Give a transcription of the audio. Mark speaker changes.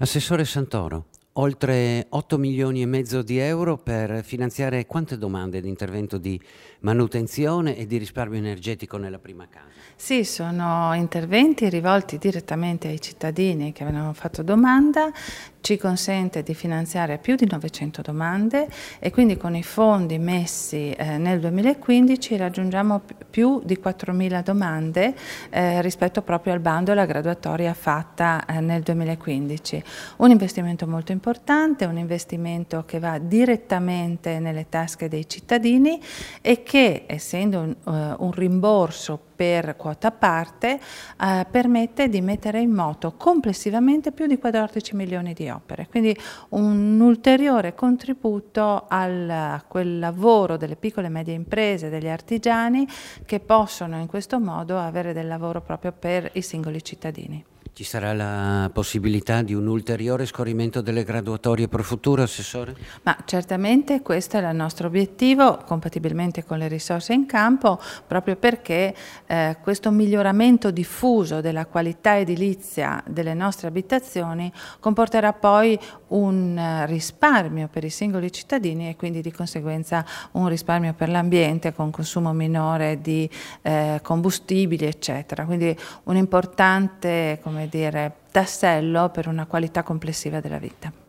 Speaker 1: Assessore Santoro, oltre 8 milioni e mezzo di euro per finanziare quante domande di intervento di manutenzione e di risparmio energetico nella prima casa?
Speaker 2: Sì, sono interventi rivolti direttamente ai cittadini che avevano fatto domanda, ci consente di finanziare più di 900 domande e quindi con i fondi messi nel 2015 raggiungiamo più di 4.000 domande rispetto proprio al bando e alla graduatoria fatta nel 2015. Un investimento molto importante, un investimento che va direttamente nelle tasche dei cittadini e che, essendo un rimborso per quota parte, permette di mettere in moto complessivamente più di 14 milioni di opere, quindi un ulteriore contributo a quel lavoro delle piccole e medie imprese, degli artigiani che possono in questo modo avere del lavoro proprio per i singoli cittadini.
Speaker 1: Ci sarà la possibilità di un ulteriore scorrimento delle graduatorie pro futuro, Assessore?
Speaker 2: Ma certamente questo è il nostro obiettivo, compatibilmente con le risorse in campo, proprio perché questo miglioramento diffuso della qualità edilizia delle nostre abitazioni comporterà poi un risparmio per i singoli cittadini e quindi di conseguenza un risparmio per l'ambiente con consumo minore di combustibili, eccetera. Quindi un importante, come dire, tassello per una qualità complessiva della vita.